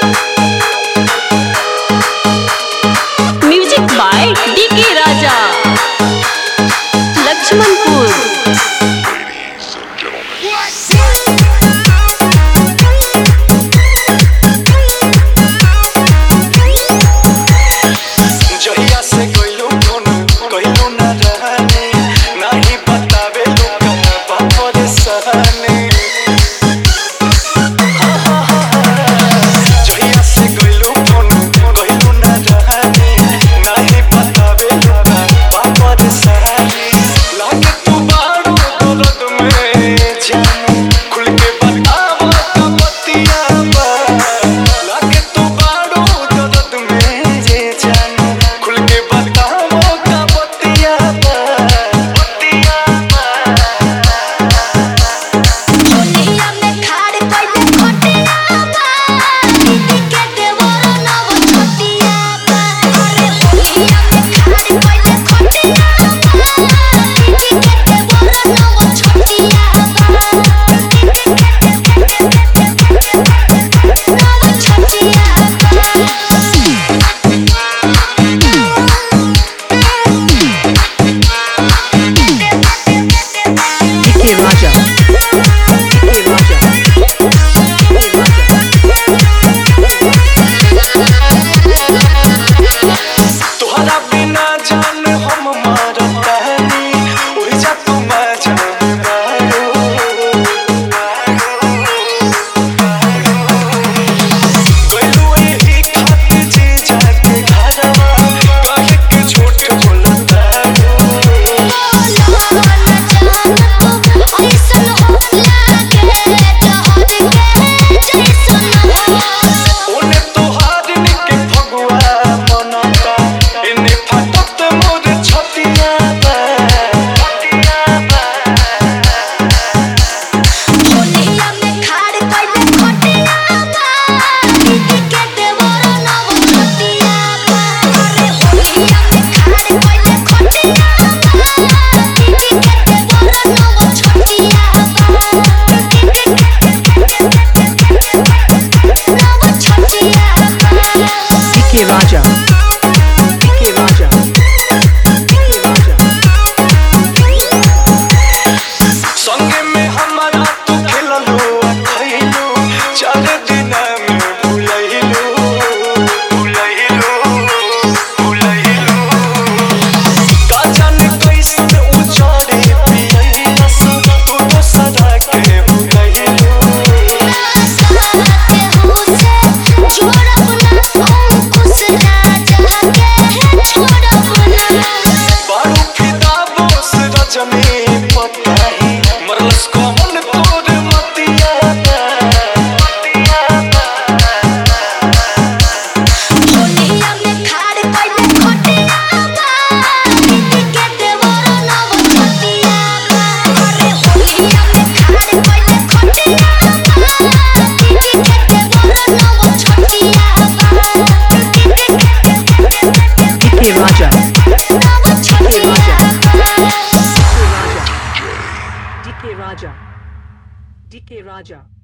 Music by D K Raja Lakshmanpur. राजा संगे में हमारा तू खेललो खइलो चार दिन में भुलइलो का जाने कैसे उछाड़े पियलस तू तो सदा के हो गइलो बारू फिदा बोस रजनी पताही मरलस कौन तोर मतिया DK Raja